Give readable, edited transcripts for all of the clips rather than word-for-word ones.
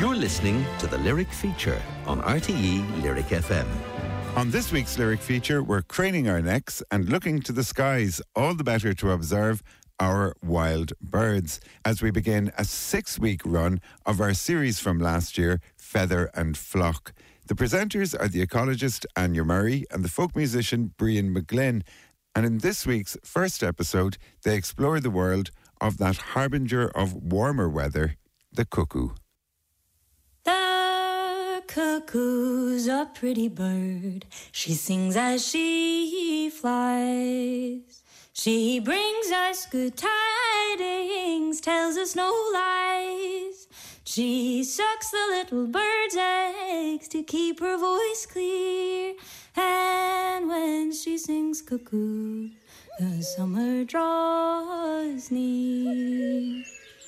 You're listening to the Lyric Feature on RTE Lyric FM. On this week's Lyric Feature, we're craning our necks and looking to the skies, all the better to observe our wild birds, as we begin a 6-week run of our series from last year, Feather and Flock. The presenters are the ecologist Anya Murray and the folk musician Brian McGlynn. And in this week's first episode, they explore the world of that harbinger of warmer weather, the cuckoo. The cuckoo's a pretty bird. She sings as she flies. She brings us good tidings, tells us no lies. She sucks the little bird's eggs to keep her voice clear. And when she sings cuckoo, the summer draws near.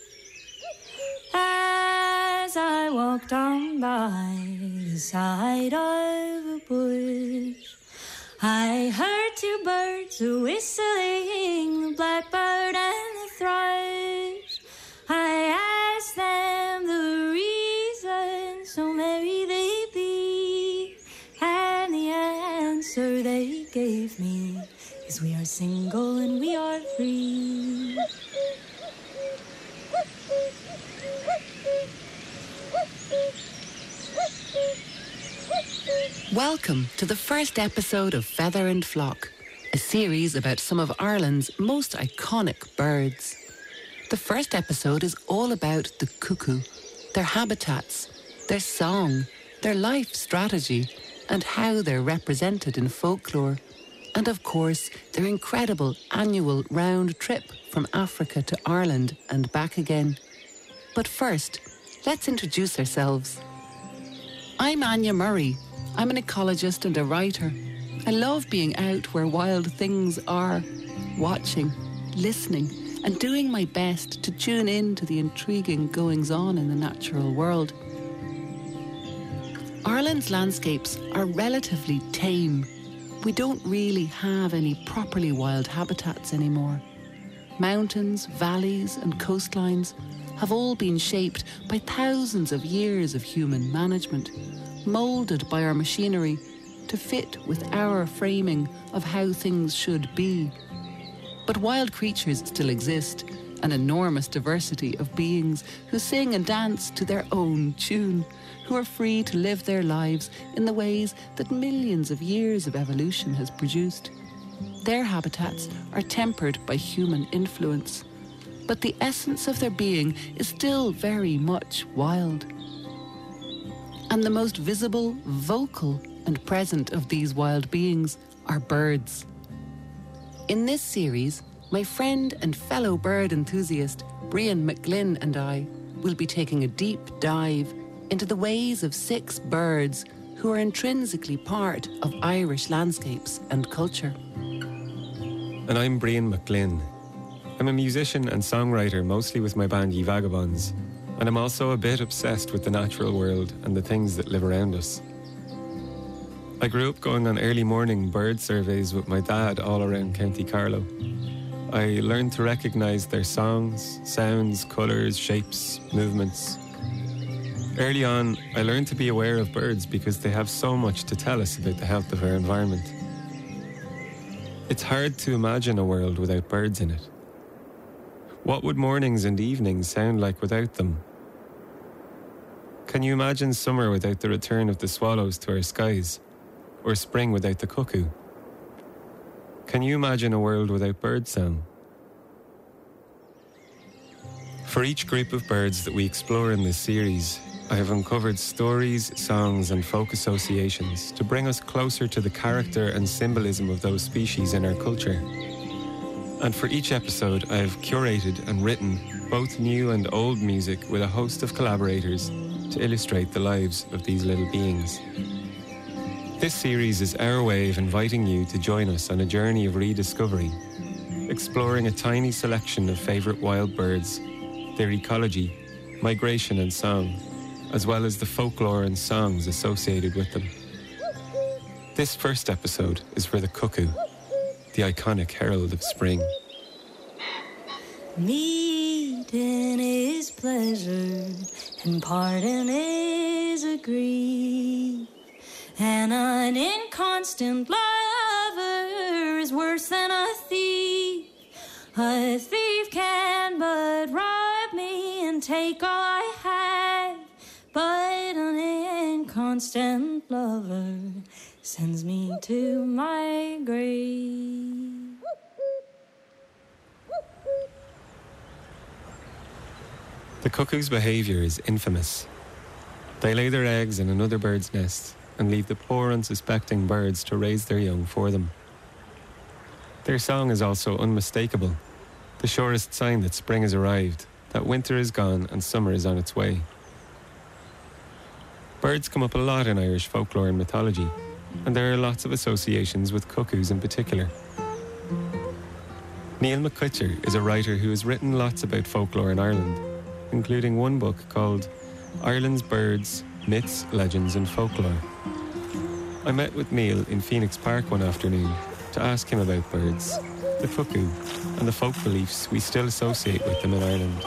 As I walk down by the side of a bush, I heard two birds whistling, the blackbird and the thrush. I asked them the reason so merry they be, and the answer they gave me is we are single and we are free. Welcome to the first episode of Feather and Flock, a series about some of Ireland's most iconic birds. The first episode is all about the cuckoo, their habitats, their song, their life strategy, and how they're represented in folklore. And of course, their incredible annual round trip from Africa to Ireland and back again. But first, let's introduce ourselves. I'm Anya Murray. I'm an ecologist and a writer. I love being out where wild things are, watching, listening, and doing my best to tune in to the intriguing goings-on in the natural world. Ireland's landscapes are relatively tame. We don't really have any properly wild habitats anymore. Mountains, valleys, and coastlines have all been shaped by thousands of years of human management, moulded by our machinery to fit with our framing of how things should be. But wild creatures still exist, an enormous diversity of beings who sing and dance to their own tune, who are free to live their lives in the ways that millions of years of evolution has produced. Their habitats are tempered by human influence, but the essence of their being is still very much wild. And the most visible, vocal, and present of these wild beings are birds. In this series, my friend and fellow bird enthusiast Brian McGlynn and I will be taking a deep dive into the ways of 6 birds who are intrinsically part of Irish landscapes and culture. And I'm Brian McGlynn. I'm a musician and songwriter, mostly with my band Ye Vagabonds, and I'm also a bit obsessed with the natural world and the things that live around us. I grew up going on early morning bird surveys with my dad all around County Carlow. I learned to recognise their songs, sounds, colours, shapes, movements. Early on, I learned to be aware of birds because they have so much to tell us about the health of our environment. It's hard to imagine a world without birds in it. What would mornings and evenings sound like without them? Can you imagine summer without the return of the swallows to our skies? Or spring without the cuckoo? Can you imagine a world without birdsong? For each group of birds that we explore in this series, I have uncovered stories, songs and folk associations to bring us closer to the character and symbolism of those species in our culture. And for each episode, I have curated and written both new and old music with a host of collaborators to illustrate the lives of these little beings. This series is our way of inviting you to join us on a journey of rediscovery, exploring a tiny selection of favourite wild birds, their ecology, migration and song, as well as the folklore and songs associated with them. This first episode is for the cuckoo, the iconic herald of spring. Meeting is is pleasure, and pardon is a grief. And an inconstant lover is worse than a thief. A thief can but rob me and take all I have, but an inconstant lover sends me to my grave. The cuckoo's behaviour is infamous. They lay their eggs in another bird's nest and leave the poor unsuspecting birds to raise their young for them. Their song is also unmistakable, the surest sign that spring has arrived, that winter is gone and summer is on its way. Birds come up a lot in Irish folklore and mythology, and there are lots of associations with cuckoos in particular. Neil McQuitcher is a writer who has written lots about folklore in Ireland, including one book called Ireland's Birds, Myths, Legends and Folklore. I met with Neil in Phoenix Park one afternoon to ask him about birds, the cuckoo, and the folk beliefs we still associate with them in Ireland.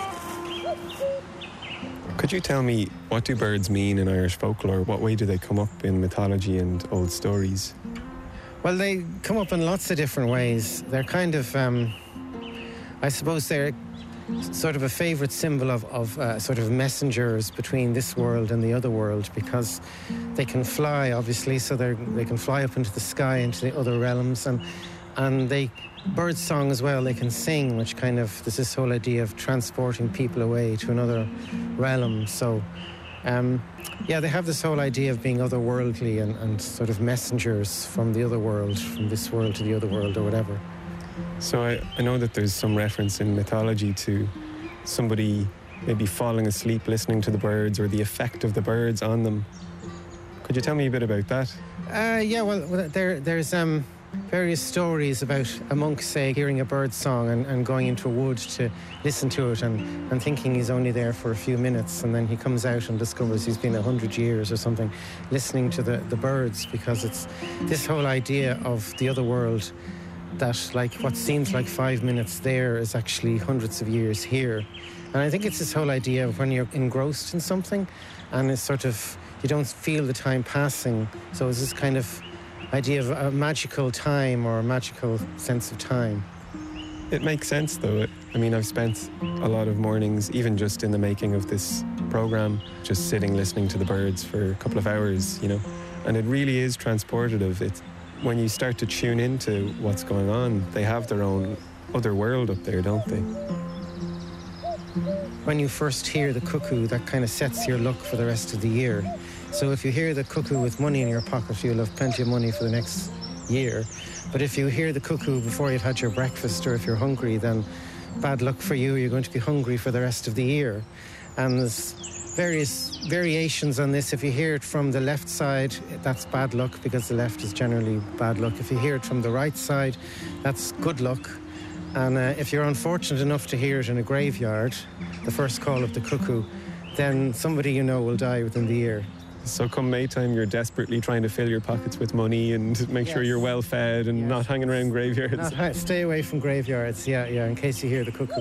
Could you tell me, what do birds mean in Irish folklore? What way do they come up in mythology and old stories? Well, they come up in lots of different ways. They're kind of, I suppose they're sort of a favourite symbol of sort of messengers between this world and the other world, because they can fly, obviously, so they can fly up into the sky, into the other realms, and they bird song as well. They can sing, which kind of, there's this whole idea of transporting people away to another realm. So, yeah, they have this whole idea of being otherworldly and sort of messengers from the other world, from this world to the other world or whatever. So I know that there's some reference in mythology to somebody maybe falling asleep listening to the birds, or the effect of the birds on them. Could you tell me a bit about that? Yeah, well, there's various stories about a monk, say, hearing a bird song and going into a wood to listen to it and thinking he's only there for a few minutes, and then he comes out and discovers he's been 100 years or something listening to the birds, because it's this whole idea of the other world, that like what seems like 5 minutes there is actually hundreds of years here. And I think it's this whole idea of when you're engrossed in something and it's sort of, you don't feel the time passing. So it's this kind of idea of a magical time, or a magical sense of time. It makes sense, though. I mean, I've spent a lot of mornings, even just in the making of this programme, just sitting listening to the birds for a couple of hours, you know, and it really is transportative. It's when you start to tune into what's going on, they have their own other world up there, don't they? When you first hear the cuckoo, that kind of sets your luck for the rest of the year. So if you hear the cuckoo with money in your pocket, you'll have plenty of money for the next year. But if you hear the cuckoo before you've had your breakfast, or if you're hungry, then bad luck for you. You're going to be hungry for the rest of the year. And there's various variations on this. If you hear it from the left side, that's bad luck, because the left is generally bad luck. If you hear it from the right side, that's good luck. And if you're unfortunate enough to hear it in a graveyard, the first call of the cuckoo, then somebody you know will die within the year. So come Maytime, you're desperately trying to fill your pockets with money and make sure you're well fed and not hanging around graveyards. Stay away from graveyards, yeah, in case you hear the cuckoo.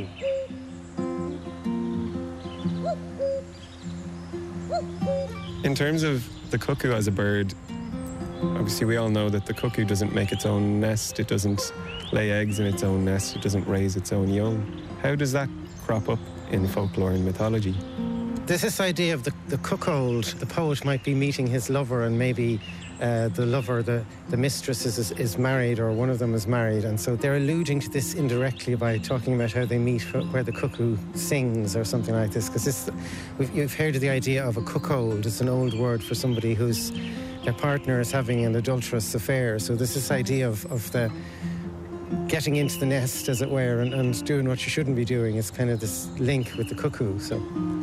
In terms of the cuckoo as a bird, obviously we all know that the cuckoo doesn't make its own nest, it doesn't lay eggs in its own nest, it doesn't raise its own young. How does that crop up in folklore and mythology? There's this idea of the cuckold. The poet might be meeting his lover, and maybe the lover, the mistress is married, or one of them is married, and so they're alluding to this indirectly by talking about how they meet where the cuckoo sings or something like this, because you've heard of the idea of a cuckold. It's an old word for somebody whose their partner is having an adulterous affair. So there's this idea of the getting into the nest, as it were, and doing what you shouldn't be doing. It's kind of this link with the cuckoo. So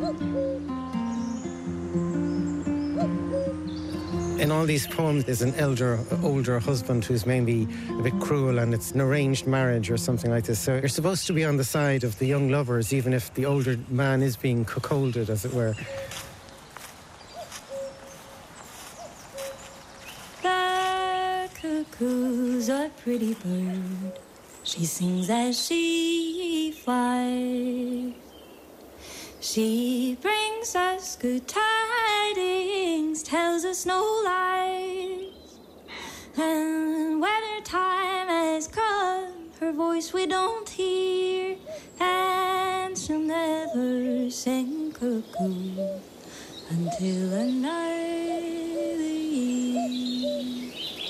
in all these poems, there's an older husband who's maybe a bit cruel, and it's an arranged marriage or something like this. So you're supposed to be on the side of the young lovers, even if the older man is being cuckolded, as it were. The cuckoo's a pretty bird. She sings as she flies. She brings us good tidings, tells us no lies. And when her time has come, her voice we don't hear, and she'll never sing cuckoo until another year.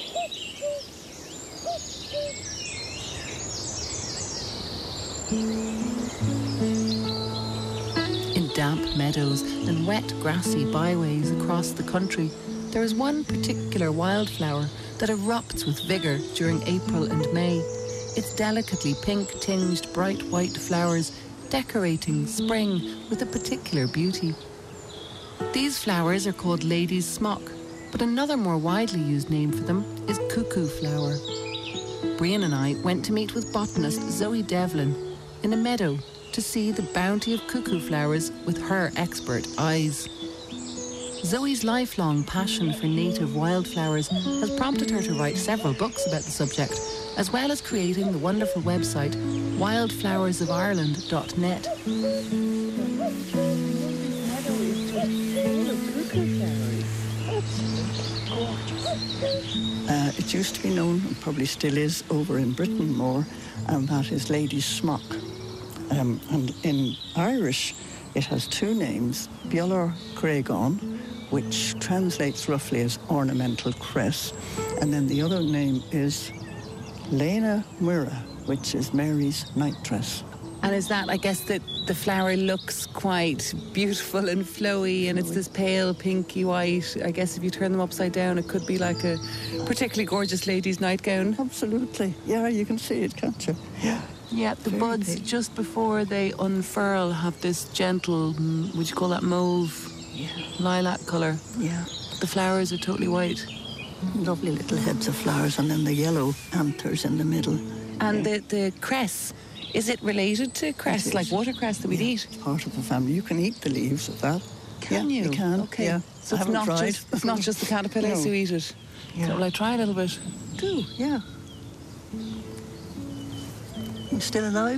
In damp meadows and wet grassy byways across the country, there is one particular wildflower that erupts with vigour during April and May. Its delicately pink-tinged bright white flowers decorating spring with a particular beauty. These flowers are called lady's smock, but another more widely used name for them is cuckoo flower. Brian and I went to meet with botanist Zoe Devlin in a meadow to see the bounty of cuckoo flowers with her expert eyes. Zoe's lifelong passion for native wildflowers has prompted her to write several books about the subject, as well as creating the wonderful website wildflowersofireland.net. It used to be known, and probably still is, over in Britain more, and that is lady's smock. And in Irish, it has two names, Bialar Creagon, which translates roughly as ornamental cress, and then the other name is Lena Mura, which is Mary's night dress. And is that, I guess, that the flower looks quite beautiful and flowy, and it's this pale pinky white. I guess if you turn them upside down, it could be like a particularly gorgeous lady's nightgown. Absolutely. Yeah, you can see it, can't you? Yeah. Yeah, the Very buds, big. just before they unfurl, have this gentle, would you call that mauve, lilac colour. Yeah. The flowers are totally white. Lovely little heads of flowers, and then the yellow anthers in the middle. And the cress, is it related to cress, It is. like watercress that we'd eat? It's part of the family. You can eat the leaves of that. Can Yeah, you? You can. Okay. Yeah. So I it's haven't not tried. just it's not just the caterpillars No. who eat it. Yeah. So will I try a little bit? Do, yeah. You still alive?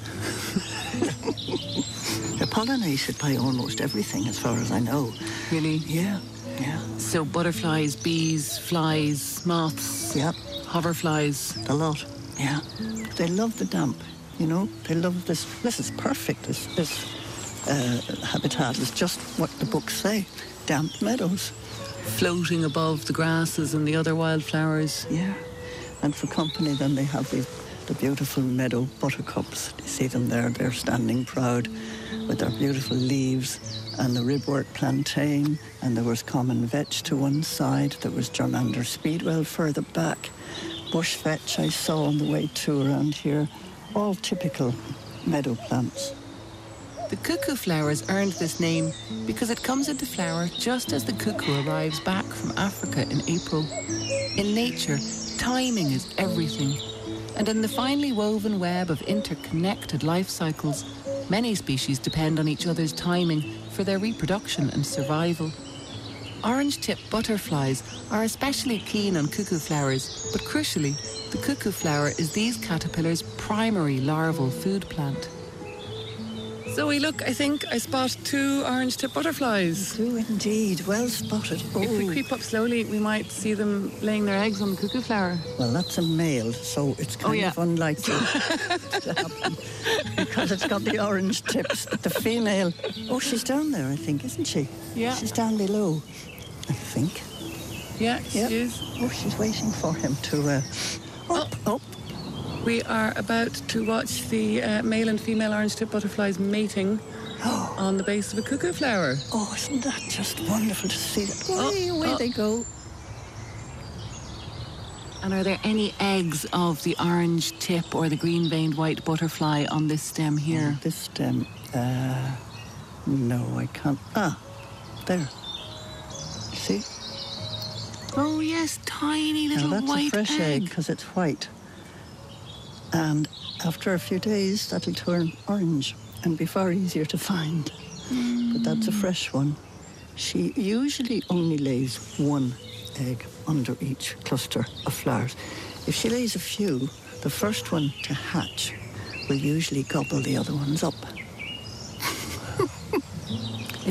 They're pollinated by almost everything, as far as I know. Really? Yeah, yeah, So butterflies, bees, flies, moths, yeah, hoverflies. a lot. Yeah. They love the damp, you know. They love this. This is perfect. This habitat is just what the books say. Damp meadows. Floating above the grasses and the other wildflowers. Yeah. And for company, then they have the beautiful meadow buttercups. You see them there. They're standing proud with their beautiful leaves, and the ribwort plantain, and there was common vetch to one side. There was germander speedwell further back. Bush vetch I saw on the way to around here. All typical meadow plants. The cuckoo flowers earned this name because it comes into flower just as the cuckoo arrives back from Africa in April. In nature, timing is everything. And in the finely woven web of interconnected life cycles, many species depend on each other's timing for their reproduction and survival. Orange-tip butterflies are especially keen on cuckoo flowers, but crucially, the cuckoo flower is these caterpillars' primary larval food plant. Zoe, look, I think I spot two orange-tip butterflies. Do indeed. Well spotted. If we creep up slowly, we might see them laying their eggs on the cuckoo flower. Well, that's a male, so it's kind yeah. of unlikely to happen because it's got the orange tips. But the female, she's down there, I think, isn't she? Yeah. She's down below, I think. Yeah, Yep. she is. Oh, she's waiting for him to up. We are about to watch the male and female orange-tip butterflies mating on the base of a cuckoo flower. Oh, isn't that just wonderful to see? Away they go. And are there any eggs of the orange tip or the green-veined white butterfly on this stem here? This stem, no, I can't. There. See? Oh, yes, tiny little Now that's white a fresh egg egg. because it's white. And after a few days, that'll turn orange and be far easier to find. But that's a fresh one. She usually only lays one egg under each cluster of flowers. If she lays a few, the first one to hatch will usually gobble the other ones up.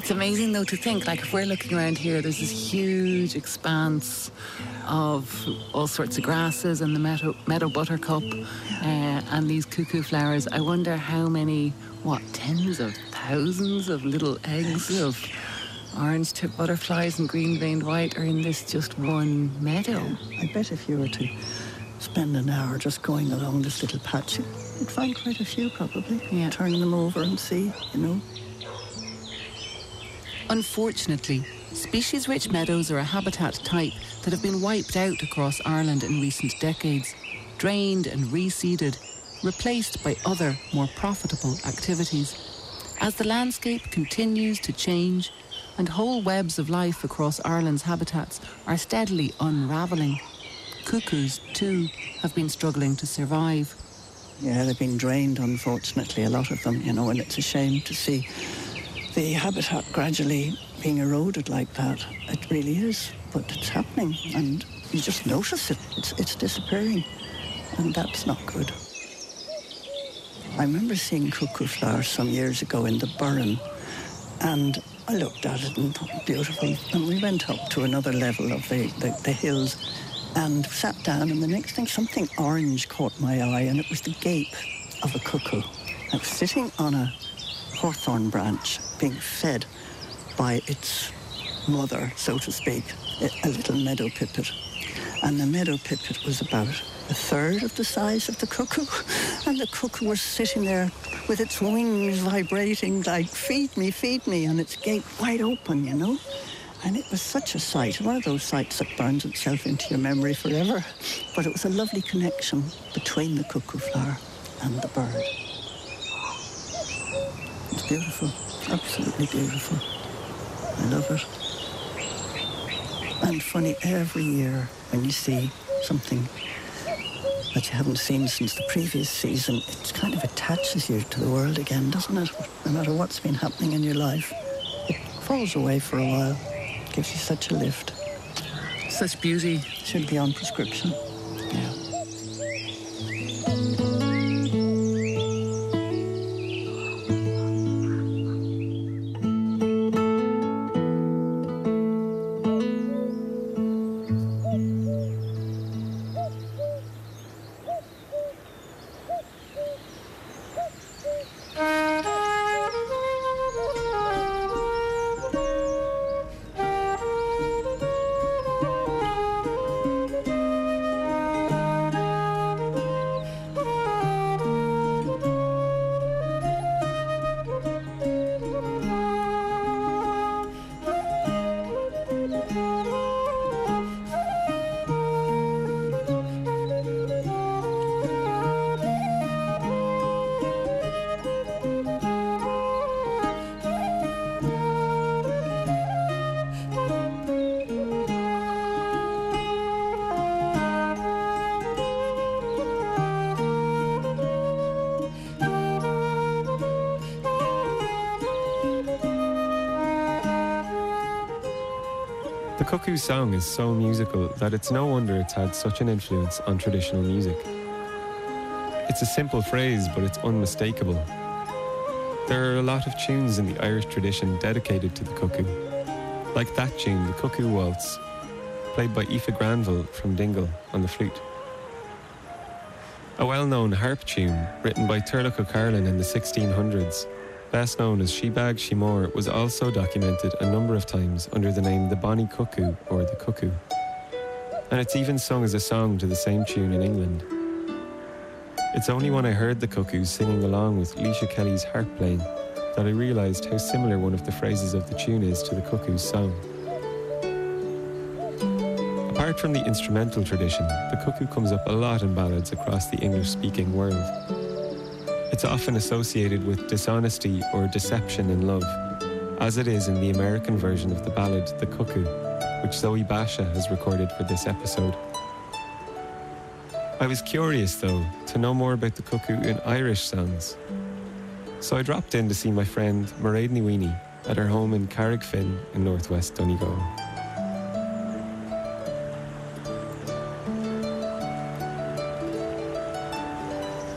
It's amazing, though, to think, like, if we're looking around here, there's this huge expanse of all sorts of grasses and the meadow buttercup and these cuckoo flowers. I wonder how many, tens of thousands of little eggs of orange-tipped butterflies and green-veined white are in this just one meadow. Yeah. I bet if you were to spend an hour just going along this little patch, you'd find quite a few, probably. Yeah. Turn them over and see, you know. Unfortunately, species-rich meadows are a habitat type that have been wiped out across Ireland in recent decades, drained and reseeded, replaced by other, more profitable activities. As the landscape continues to change and whole webs of life across Ireland's habitats are steadily unravelling, cuckoos, too, have been struggling to survive. Yeah, they've been drained, unfortunately, a lot of them, you know, and it's a shame to see the habitat gradually being eroded like that. It really is, but it's happening, and you just notice it. It's disappearing, and that's not good. I remember seeing cuckoo flowers some years ago in the Burren, and I looked at it and thought, beautiful. And we went up to another level of the hills and sat down, and the next thing, something orange caught my eye, and it was the gape of a cuckoo. I was sitting on a hawthorn branch being fed by its mother, so to speak, a little meadow pipit. And the meadow pipit was about a third of the size of the cuckoo. And the cuckoo was sitting there with its wings vibrating like, feed me, and its gape wide open, you know. And it was such a sight, one of those sights that burns itself into your memory forever. But it was a lovely connection between the cuckoo flower and the bird. It's beautiful, absolutely beautiful. I love it. And funny, every year when you see something that you haven't seen since the previous season, it kind of attaches you to the world again, doesn't it? No matter what's been happening in your life, it falls away for a while. It gives you such a lift. Such beauty. Should be on prescription. Yeah. The cuckoo song is so musical that it's no wonder it's had such an influence on traditional music. It's a simple phrase, but it's unmistakable. There are a lot of tunes in the Irish tradition dedicated to the cuckoo, like that tune, the Cuckoo Waltz, played by Aoife Granville from Dingle on the flute. A well-known harp tune written by Turlough O'Carlin in the 1600s, best known as She Bag She More, was also documented a number of times under the name The Bonnie Cuckoo or The Cuckoo. And it's even sung as a song to the same tune in England. It's only when I heard the Cuckoos singing along with Leisha Kelly's harp playing that I realised how similar one of the phrases of the tune is to the Cuckoo's song. Apart from the instrumental tradition, the cuckoo comes up a lot in ballads across the English-speaking world. It's often associated with dishonesty or deception in love, as it is in the American version of the ballad The Cuckoo, which Zoe Basha has recorded for this episode. I was curious, though, to know more about the cuckoo in Irish songs. So I dropped in to see my friend Mairead Ní Mhaoine at her home in Carrickfinn in northwest Donegal.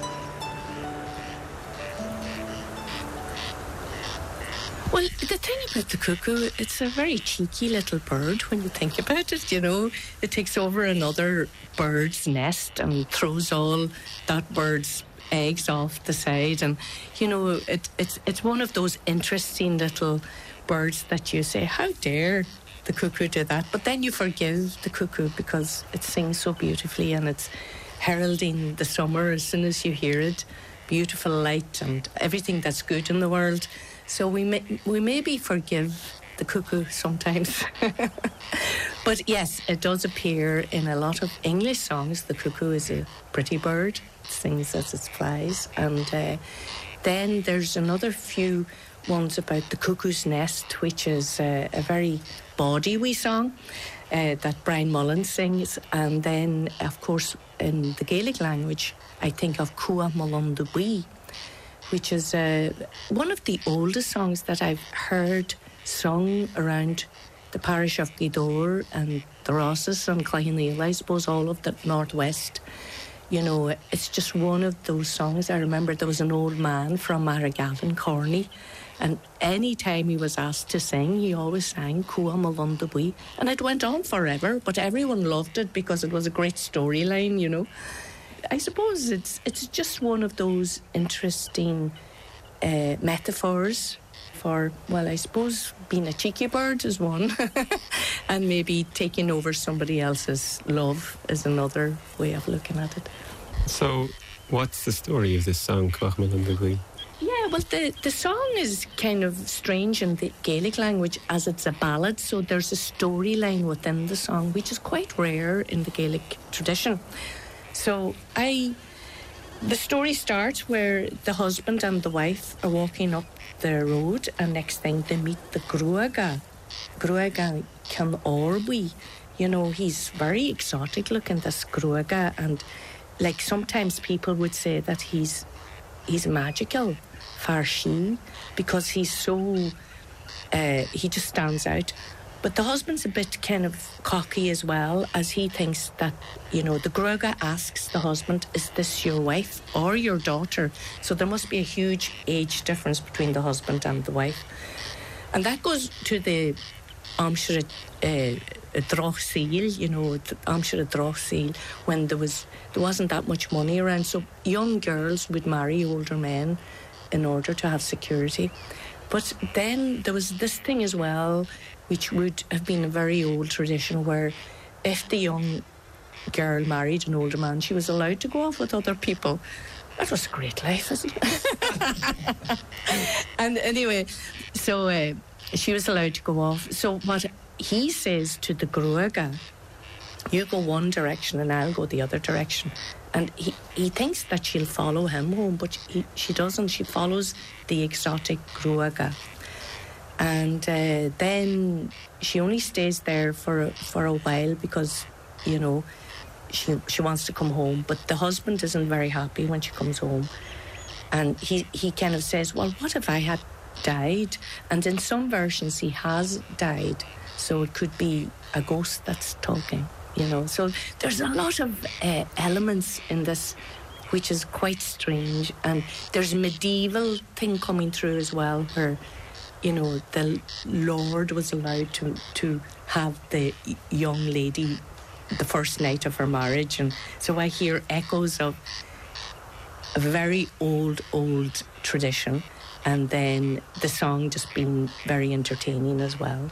Well, the thing about the cuckoo, it's a very cheeky little bird when you think about it, you know. It takes over another bird's nest and throws all that bird's eggs off the side. And, you know, it's one of those interesting little birds that you say, how dare the cuckoo do that? But then you forgive the cuckoo because it sings so beautifully and it's heralding the summer as soon as you hear it. Beautiful light and everything that's good in the world. So we maybe forgive the cuckoo sometimes. But yes, it does appear in a lot of English songs. The cuckoo is a pretty bird. It sings as it flies. And then there's another few ones about the cuckoo's nest, which is a very bawdy wee song that Brian Mullins sings. And then, of course, in the Gaelic language, I think of Cua Malunda Bui, which is one of the oldest songs that I've heard sung around the parish of Gweedore and the Rosses and Clahineel, I suppose all of the northwest. You know, it's just one of those songs. I remember there was an old man from Maragavin, Corney, and any time he was asked to sing, he always sang Cua Malunda Bui. And it went on forever, but everyone loved it because it was a great storyline, you know. I suppose it's just one of those interesting metaphors for, well, I suppose being a cheeky bird is one and maybe taking over somebody else's love is another way of looking at it. So what's the story of this song, Cloch Malunda Bui? Yeah, well, the song is kind of strange in the Gaelic language as it's a ballad, so there's a storyline within the song, which is quite rare in the Gaelic tradition. So the story starts where the husband and the wife are walking up the road, and next thing they meet the Gruaga. Gruaga Can Orbi. You know, he's very exotic looking, this Gruaga, and like sometimes people would say that he's magical, Farshi, because he's so he just stands out. But the husband's a bit kind of cocky as well, as he thinks that, you know, the Gruaga asks the husband, is this your wife or your daughter? So there must be a huge age difference between the husband and the wife. And that goes to the Amshire Droch Seal, you know, Amshire Droch Seal, when there wasn't that much money around. So young girls would marry older men in order to have security. But then there was this thing as well, which would have been a very old tradition, where if the young girl married an older man, she was allowed to go off with other people. That was a great life, isn't it? And anyway, so she was allowed to go off. So what he says to the Gruaga, you go one direction and I'll go the other direction. And he thinks that she'll follow him home, but she doesn't. She follows the exotic Gruaga. And then she only stays there for a while because, you know, she wants to come home. But the husband isn't very happy when she comes home. And he kind of says, well, what if I had died? And in some versions he has died. So it could be a ghost that's talking, you know. So there's a lot of elements in this which is quite strange. And there's a medieval thing coming through as well, where, you know, the Lord was allowed to have the young lady the first night of her marriage. And so I hear echoes of a very old tradition, and then the song just being very entertaining as well.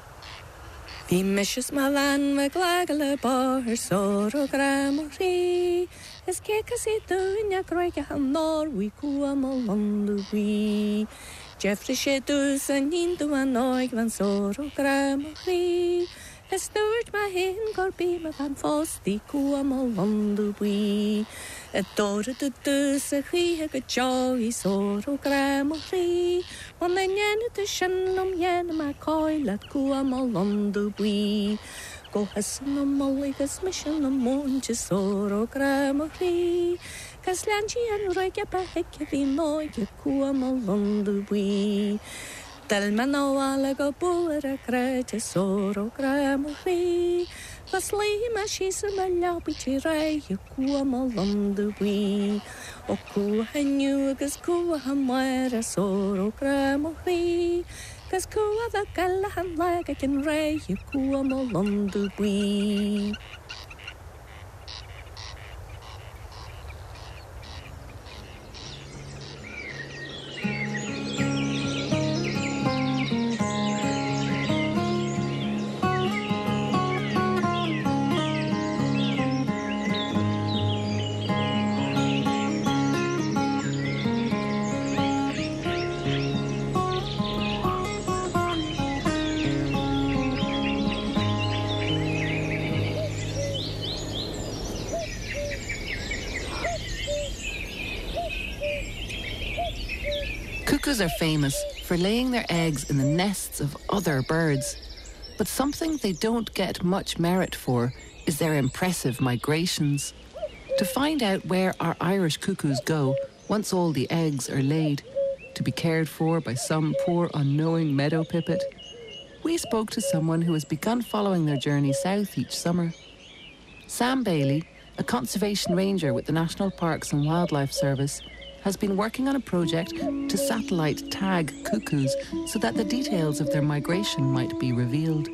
Bhí mishes malan maglagala bar soro gramori es que casi dunya croiga hanor we Cua Malunda Bui Jeffrey Shedus and Nindu anoig van soro gramori es stewart my hen gorbi ma van fosti Cua Malunda Bui Adora the dus a chi a joy soro gramori When the yen to shanum yen my coil at Cua Malunda Bui Go hasan a molligas mission a monch soro gramori Caslanchi and Roya Bahekivi Noy Cua Malunda Bui Dalmano alaga buera crete soro gramori Vaslima she's a malapichi ray Cua Malunda Bui O Cua Hanugas Cua Hamara soro gramori Gus cua the gallahan like I can ray, you cua mo londu gui. Cuckoos are famous for laying their eggs in the nests of other birds, but something they don't get much merit for is their impressive migrations. To find out where our Irish cuckoos go once all the eggs are laid, to be cared for by some poor unknowing meadow pipit, we spoke to someone who has begun following their journey south each summer. Sam Bailey, a conservation ranger with the National Parks and Wildlife Service, has been working on a project to satellite tag cuckoos so that the details of their migration might be revealed.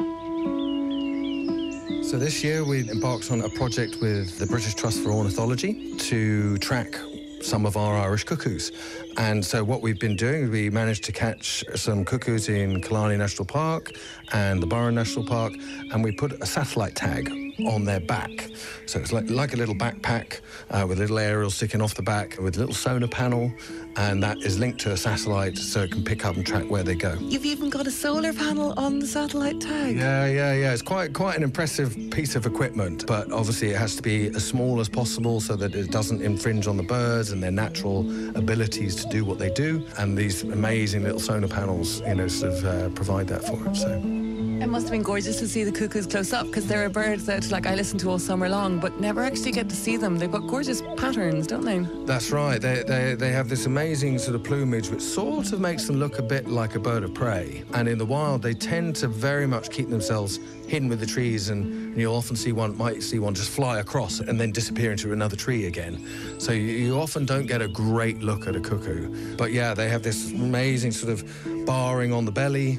So this year we embarked on a project with the British Trust for Ornithology to track some of our Irish cuckoos. And so what we've been doing, we managed to catch some cuckoos in Killarney National Park and the Burren National Park, and we put a satellite tag on their back. So it's like a little backpack with a little aerial sticking off the back with a little sonar panel, and that is linked to a satellite so it can pick up and track where they go. You've even got a solar panel on the satellite tag. Yeah. It's quite an impressive piece of equipment, but obviously it has to be as small as possible so that it doesn't infringe on the birds and their natural abilities to do what they do. And these amazing little sonar panels, sort of provide that for it. So. It must have been gorgeous to see the cuckoos close up, because they're a bird that, I listen to all summer long, but never actually get to see them. They've got gorgeous patterns, don't they? That's right. They have this amazing sort of plumage which sort of makes them look a bit like a bird of prey. And in the wild, they tend to very much keep themselves hidden with the trees, and you'll often might see one just fly across and then disappear into another tree again. So you often don't get a great look at a cuckoo. But yeah, they have this amazing sort of barring on the belly,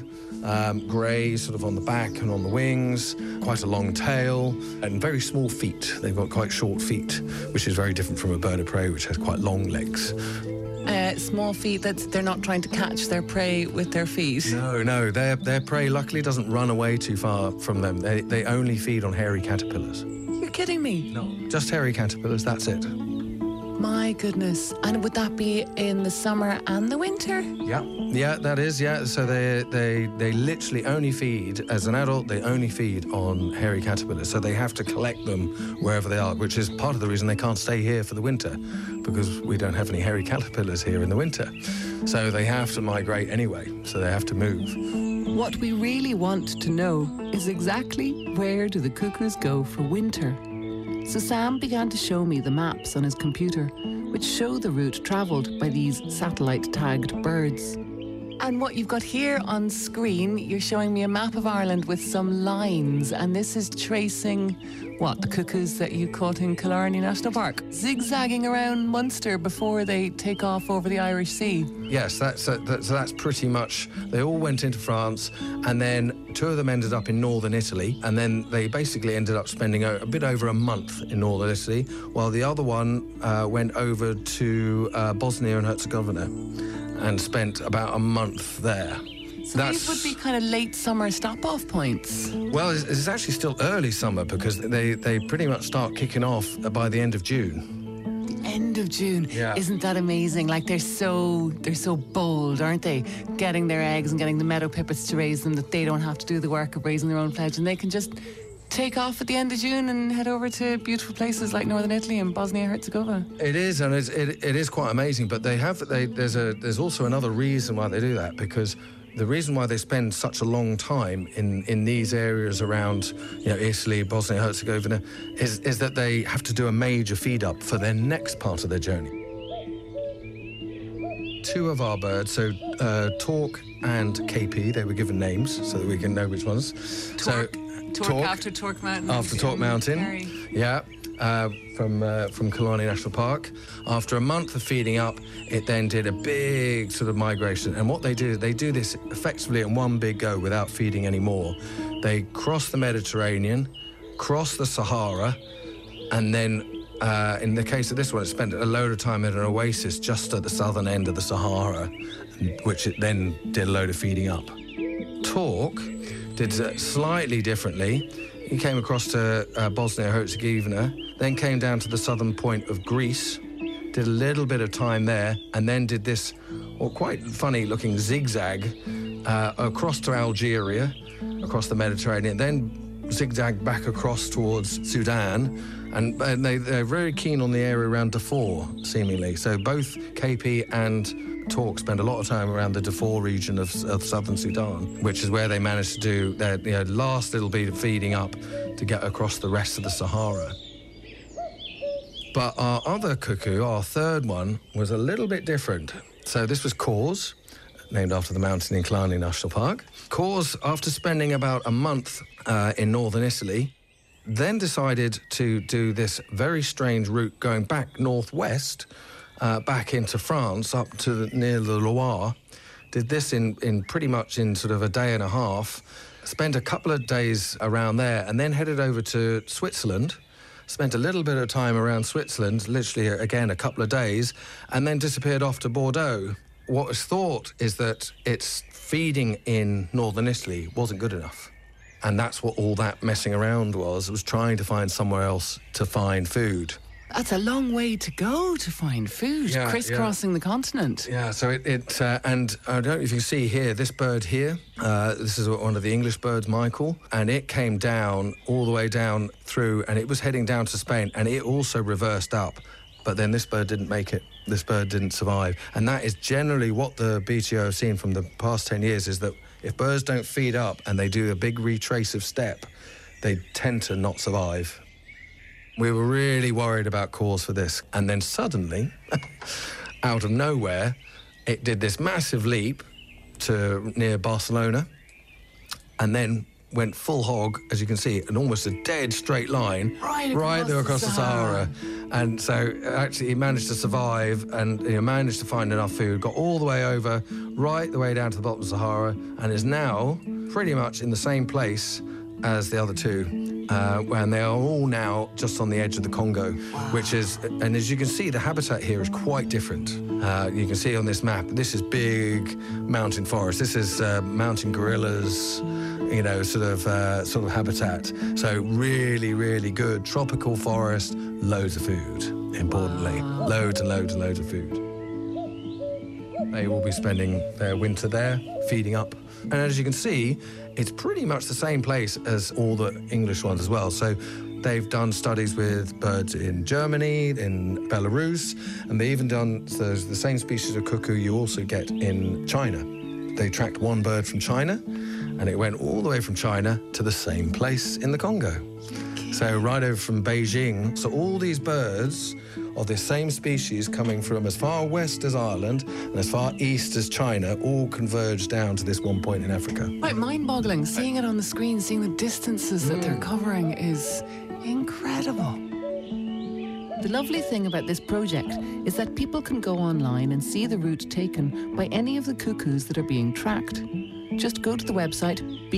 grey sort of on the back and on the wings, quite a long tail, and very small feet. They've got quite short feet, which is very different from a bird of prey, which has quite long legs. Small feet, they're not trying to catch their prey with their feet. No, their prey luckily doesn't run away too far from them. They only feed on hairy caterpillars. You're kidding me? No, just hairy caterpillars, that's it. My goodness. And would that be in the summer and the winter? Yeah, that is, yeah. So they literally only feed, as an adult, they only feed on hairy caterpillars. So they have to collect them wherever they are, which is part of the reason they can't stay here for the winter, because we don't have any hairy caterpillars here in the winter. So they have to migrate anyway, so they have to move. What we really want to know is exactly where do the cuckoos go for winter. So Sam began to show me the maps on his computer, which show the route travelled by these satellite-tagged birds. And what you've got here on screen, you're showing me a map of Ireland with some lines, and this is tracing, the cuckoos that you caught in Killarney National Park, zigzagging around Munster before they take off over the Irish Sea. Yes, that's pretty much, they all went into France, and then 2 of them ended up in northern Italy, and then they basically ended up spending a bit over a month in northern Italy, while the other one went over to Bosnia and Herzegovina and spent about a month there. So these would be kind of late summer stop-off points. Well, it's actually still early summer, because they pretty much start kicking off by the end of June. The end of June. Yeah. Isn't that amazing? They're so bold, aren't they? Getting their eggs and getting the meadow pipits to raise them, that they don't have to do the work of raising their own fledge, and they can just take off at the end of June and head over to beautiful places like northern Italy and Bosnia-Herzegovina. It is, and it is quite amazing. But there's also another reason why they do that, because the reason why they spend such a long time in these areas around, Italy, Bosnia-Herzegovina, is that they have to do a major feed up for their next part of their journey. 2 of our birds, so Torque and KP, they were given names so that we can know which ones. Torque after Torque Mountain. After Torque Mountain, yeah. from Killarney National Park. After a month of feeding up, it then did a big sort of migration. And what they do this effectively in one big go without feeding anymore. They cross the Mediterranean, cross the Sahara, and then, in the case of this one, it spent a load of time at an oasis just at the southern end of the Sahara, which it then did a load of feeding up. Torque did it slightly differently. He came across to Bosnia-Herzegovina, then came down to the southern point of Greece, did a little bit of time there, and then did this quite funny-looking zigzag across to Algeria, across the Mediterranean, then zigzagged back across towards Sudan, and they're very keen on the area around Darfur, seemingly. So both KP and Torque spend a lot of time around the Darfur region of southern Sudan, which is where they managed to do their last little bit of feeding up to get across the rest of the Sahara. But our other cuckoo, our third one, was a little bit different. So this was Cause, named after the mountain in Killarney National Park. Cause, after spending about a month in northern Italy, then decided to do this very strange route going back northwest, back into France, up to near the Loire. Did this in pretty much in sort of a day and a half. Spent a couple of days around there, and then headed over to Switzerland. Spent a little bit of time around Switzerland, literally, again, a couple of days, and then disappeared off to Bordeaux. What was thought is that its feeding in northern Italy wasn't good enough. And that's what all that messing around was. It was trying to find somewhere else to find food. That's a long way to go to find food, crisscrossing the continent. Yeah, so and I don't know if you see here, this bird here, this is one of the English birds, Michael, and it came down, all the way down through, and it was heading down to Spain, and it also reversed up. But then this bird didn't make it. This bird didn't survive. And that is generally what the BTO have seen from the past 10 years, is that if birds don't feed up and they do a big retracive step, they tend to not survive. We were really worried about Cause for this. And then suddenly, out of nowhere, it did this massive leap to near Barcelona, and then went full hog, as you can see, and almost a dead straight line right there across the Sahara. And so actually he managed to survive and managed to find enough food, got all the way over, right the way down to the bottom of the Sahara, and is now pretty much in the same place as the other two. And they are all now just on the edge of the Congo, which is, and as you can see, the habitat here is quite different. You can see on this map, this is big mountain forest. This is mountain gorillas, sort of habitat. So really, really good tropical forest, loads of food, importantly. Loads and loads and loads of food. They will be spending their winter there, feeding up. And as you can see, it's pretty much the same place as all the English ones as well. So they've done studies with birds in Germany, in Belarus, and they've even done the same species of cuckoo you also get in China. They tracked one bird from China, and it went all the way from China to the same place in the Congo. So right over from Beijing. So all these birds of this same species coming from as far west as Ireland and as far east as China all converge down to this one point in Africa. Quite mind-boggling. Seeing it on the screen, seeing the distances that they're covering is incredible. The lovely thing about this project is that people can go online and see the route taken by any of the cuckoos that are being tracked. Just go to the website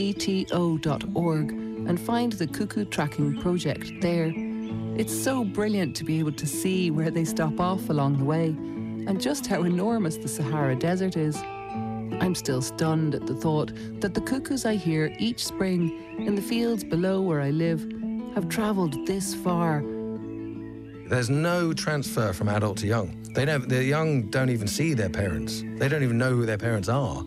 bto.org and find the Cuckoo Tracking Project there. It's so brilliant to be able to see where they stop off along the way and just how enormous the Sahara Desert is. I'm still stunned at the thought that the cuckoos I hear each spring in the fields below where I live have travelled this far. There's no transfer from adult to young. The young don't even see their parents. They don't even know who their parents are.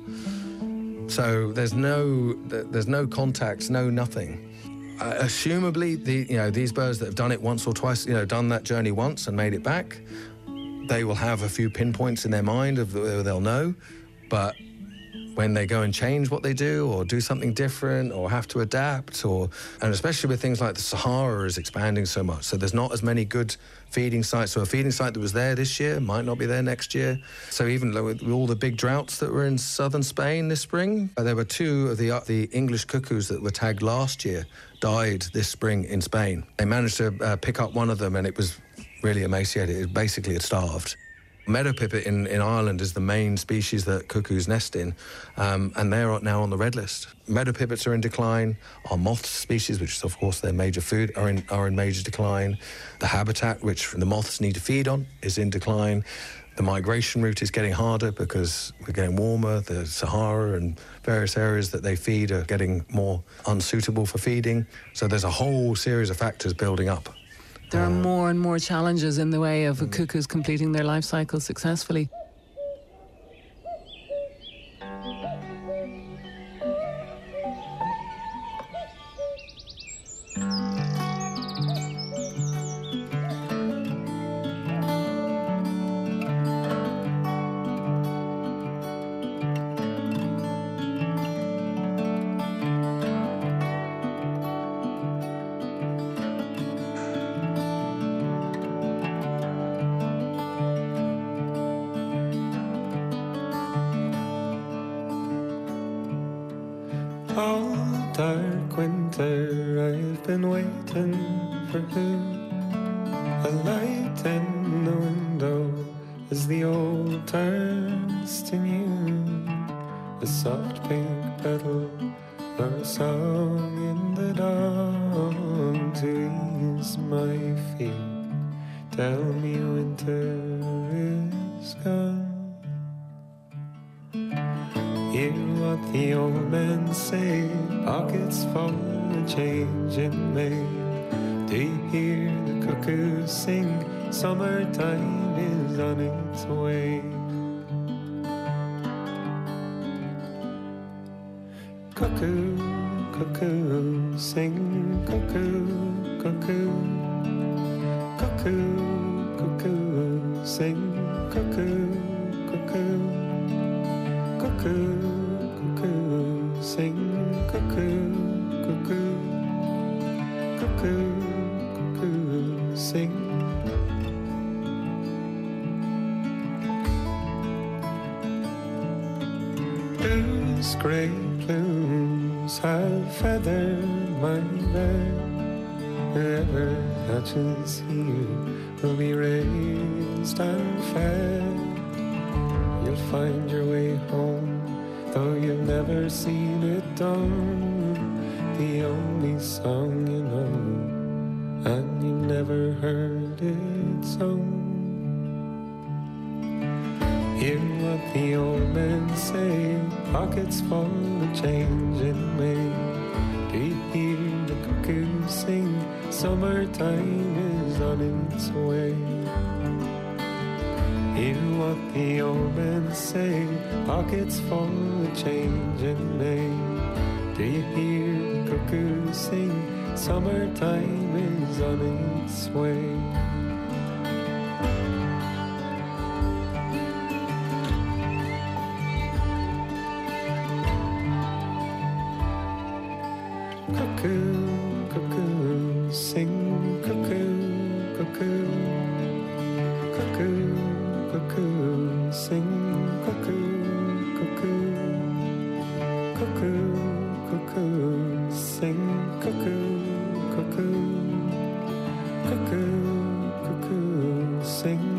So there's no contacts, no nothing. Assumably, these birds that have done it once or twice, done that journey once and made it back, they will have a few pinpoints in their mind of where they'll know. But when they go and change what they do or do something different or have to adapt, and especially with things like the Sahara is expanding so much. So there's not as many good feeding sites. So a feeding site that was there this year might not be there next year. So even with all the big droughts that were in southern Spain this spring, there were 2 of the English cuckoos that were tagged last year died this spring in Spain. They managed to pick up one of them and it was really emaciated. It basically had starved. Meadow pipit in Ireland is the main species that cuckoos nest in, and they're now on the red list. Meadow pipits are in decline. Our moth species, which is of course their major food, are in major decline. The habitat which the moths need to feed on is in decline. The migration route is getting harder because we're getting warmer. The Sahara and various areas that they feed are getting more unsuitable for feeding. So there's a whole series of factors building up. There are more and more challenges in the way of cuckoos completing their life cycle successfully. All dark winter I've been waiting for who? A light in the window as the old turns to new. A soft pink petal or a song in the dawn to ease my feet. Tell me winter is gone. Hear what the old men say, pockets full of change in May. Do you hear the cuckoos sing? Summertime is on its way. Cuckoo, cuckoo, sing, cuckoo, cuckoo. Cuckoo, cuckoo, sing, cuckoo, cuckoo. Cuckoo, cuckoo, sing, cuckoo, cuckoo. Cuckoo, cuckoo, sing. Whose grey plumes have feathered my bed? Whoever hatches here will be raised and fed. You'll find your way home, though you've never seen it done. The only song you know, and you never heard it sung. Hear what the old men say, pockets full of change in May. Do you hear the cuckoo sing? Summertime is on its way. Hear what the old men say, pockets full of change in May. Do you hear the cuckoo sing? Summertime is on its way. Cuckoo, cuckoo, sing, cuckoo, cuckoo. Cuckoo, cuckoo, sing, cuckoo, cuckoo. Cuckoo, cuckoo, sing, cuckoo, cuckoo. Cuckoo, cuckoo, sing.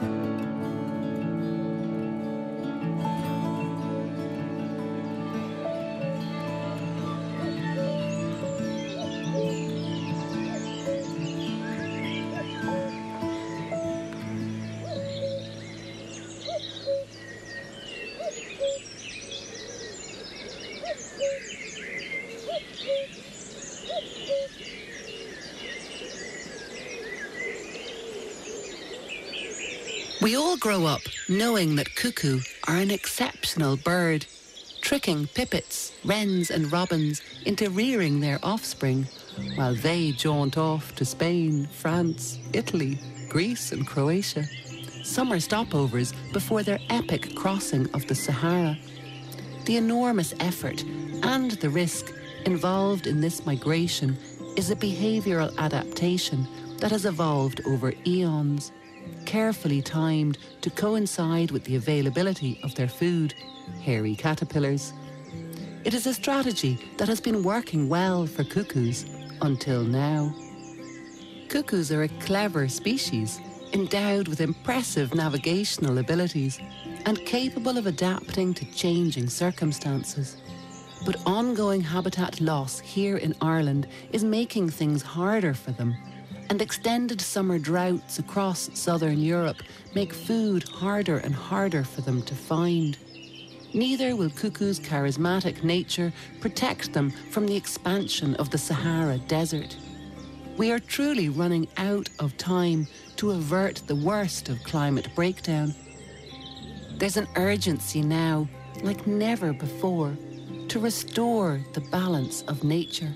We all grow up knowing that cuckoo are an exceptional bird, tricking pipits, wrens and robins into rearing their offspring, while they jaunt off to Spain, France, Italy, Greece and Croatia. Summer stopovers before their epic crossing of the Sahara. The enormous effort and the risk involved in this migration is a behavioural adaptation that has evolved over eons, carefully timed to coincide with the availability of their food, hairy caterpillars. It is a strategy that has been working well for cuckoos until now. Cuckoos are a clever species, endowed with impressive navigational abilities and capable of adapting to changing circumstances. But ongoing habitat loss here in Ireland is making things harder for them, and extended summer droughts across southern Europe make food harder and harder for them to find. Neither will cuckoos' charismatic nature protect them from the expansion of the Sahara Desert. We are truly running out of time to avert the worst of climate breakdown. There's an urgency now, like never before, to restore the balance of nature.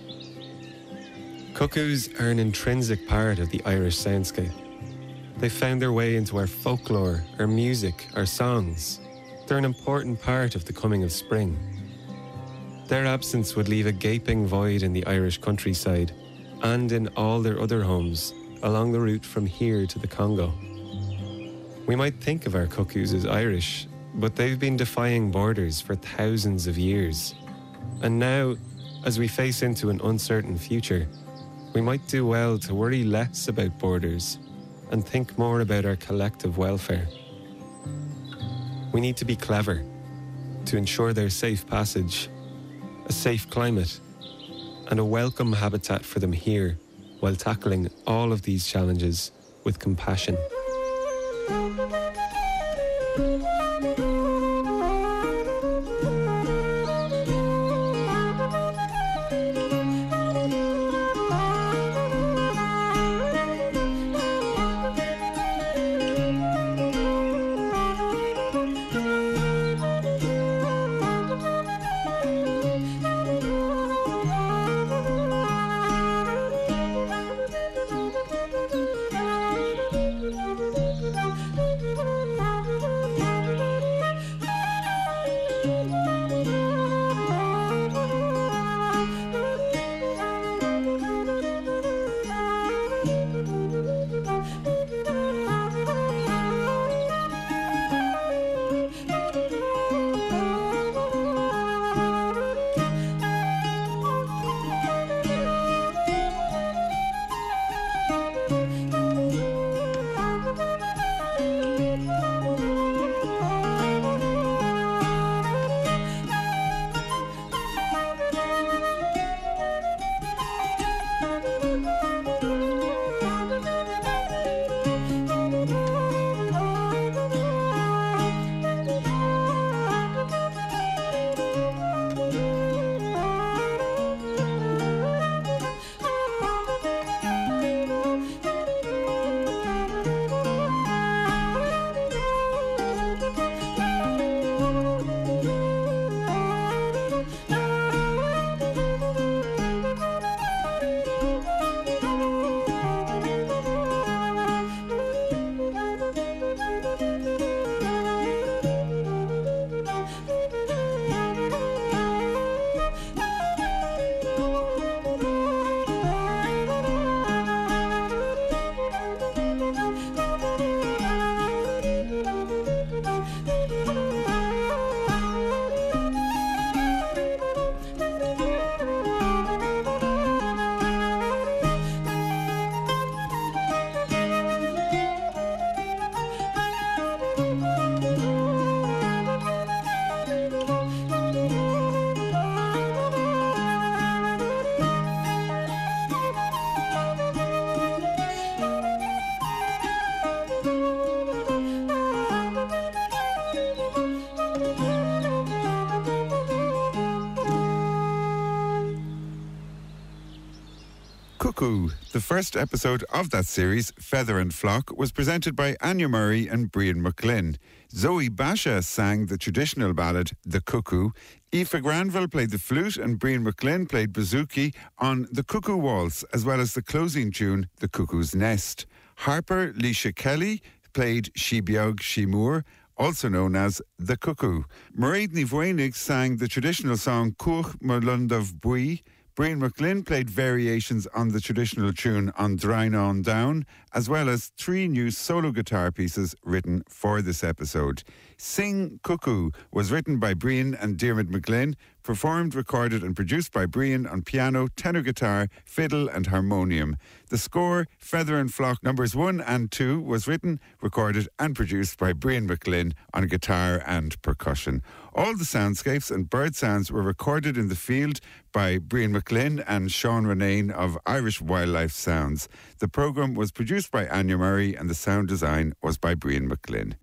Cuckoos are an intrinsic part of the Irish soundscape. They found their way into our folklore, our music, our songs. They're an important part of the coming of spring. Their absence would leave a gaping void in the Irish countryside and in all their other homes along the route from here to the Congo. We might think of our cuckoos as Irish, but they've been defying borders for thousands of years. And now, as we face into an uncertain future, we might do well to worry less about borders and think more about our collective welfare. We need to be clever to ensure their safe passage, a safe climate, and a welcome habitat for them here while tackling all of these challenges with compassion. Cuckoo, the first episode of that series, Feather and Flock, was presented by Anya Murray and Brian McGlynn. Zoe Basha sang the traditional ballad, The Cuckoo. Aoife Granville played the flute and Brian McGlynn played bouzouki on The Cuckoo Waltz, as well as the closing tune, The Cuckoo's Nest. Harper Leisha Kelly played She Beag She Moor. also known as the cuckoo. Mairead Ní Bhfuinnig sang the traditional song Cúch mo Lundav Bui. Brian McGlynn played variations on the traditional tune On Drain On Down, as well as 3 new solo guitar pieces written for this episode. Sing Cuckoo was written by Brian and Diarmuid McGlynn, performed, recorded and produced by Brian on piano, tenor guitar, fiddle and harmonium. The score, Feather and Flock numbers 1 and 2, was written, recorded and produced by Brian McGlynn on guitar and percussion. All the soundscapes and bird sounds were recorded in the field by Brian McGlynn and Sean Renane of Irish Wildlife Sounds. The programme was produced by Anya Murray and the sound design was by Brian McGlynn.